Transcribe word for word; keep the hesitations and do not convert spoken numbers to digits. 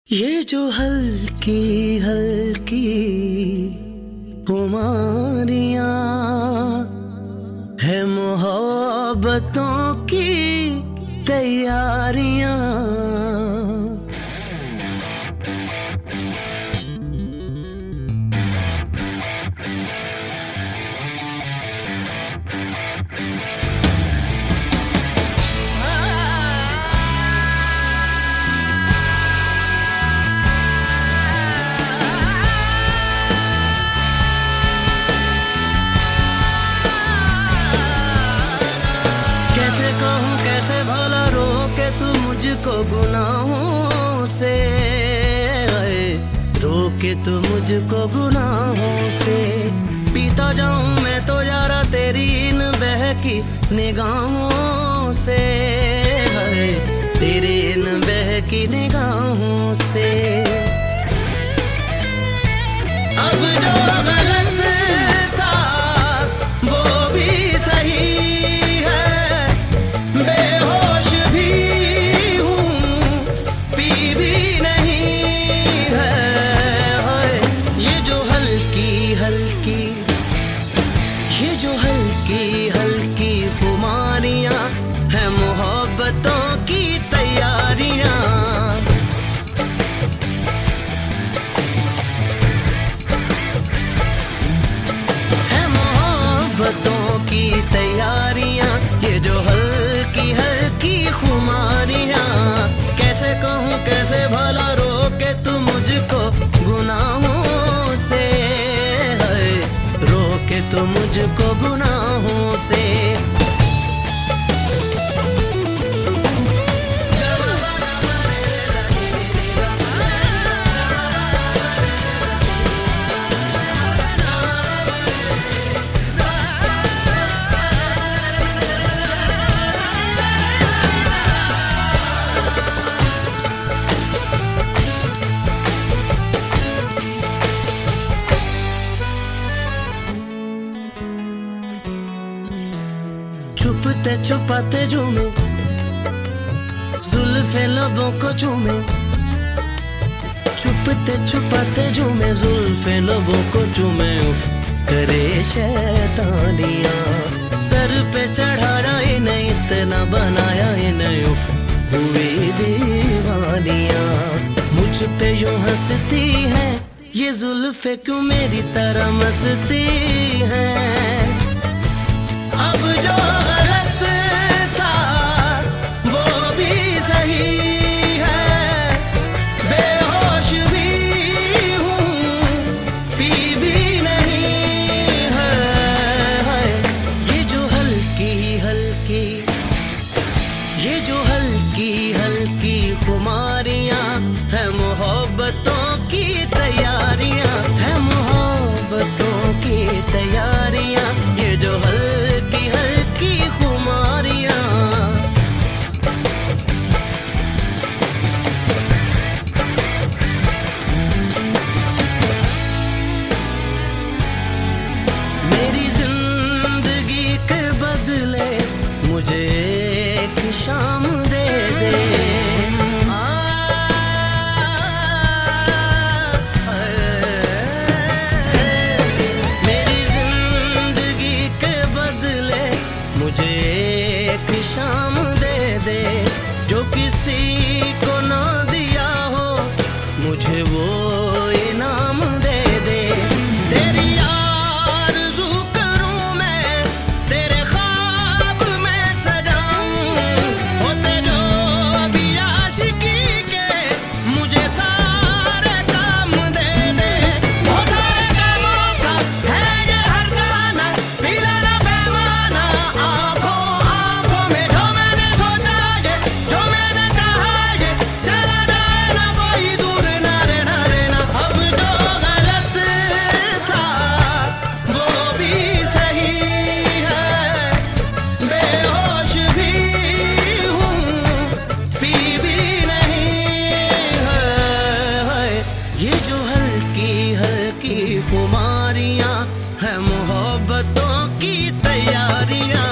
ये जो हल्की हल्की खुमारियां है मोहब्बतों की तैयारियां। कैसे कहूँ कैसे भला रोके तू मुझको गुनाहों से, रोके तू मुझको गुनाहों से। पीता जाऊं मैं तो यारा तेरी इन बहकी निगाहों से, तेरी इन बहकी निगाहों से। अब जो गलत था वो भी सही, ये जो हल्की हल्की खुमारियां है मोहब्बतों की तैयारियां। है मोहब्बतों की तैयारियां, ये जो हल्की हल्की खुमारियां। कैसे कहूँ कैसे भला रोके तू मुझको गुनाहों से, रोके तो मुझको गुनाहों से। छुपते छुपाते झूमे जुल्फे लबों को चूमे, छुपते छुपाते झूमे जुल्फे लबों को चूमे। उफ करे शैतानियां, सर पे चढ़ाया इन्हें इतना बनाया इन्हें। उफ हुई दीवानियां, मुझ पे यूं हंसती है ये जुल्फे क्यों मेरी तरह मस्ती है। अब जो गलत था वो भी सही है, बेहोश भी हूँ पी भी नहीं है। ये जो हल्की हल्की ये जो हल्की हल्की खुमारियां है मोहब्बतों की तैयारियां, है मोहब्बतों की तैयारियां। ये जो हल्की हल्की खुमारियां, मेरी जिंदगी के बदले मुझे एक शाम दे दे। मुझे एक शाम दे दे जो किसी को ना दिया हो, मुझे वो इनाम दे दे। तेरी आरज़ू करूं मैं, तेरे ख्वाब में सजाऊं, होते जो भी आशिकी के मुझे सारे काम दे दे। वो सारे कामों का है ये हर गाना, पीला ना पैमाना। ये जो हल्की हल्की खुमारियां है मोहब्बतों की तैयारियां।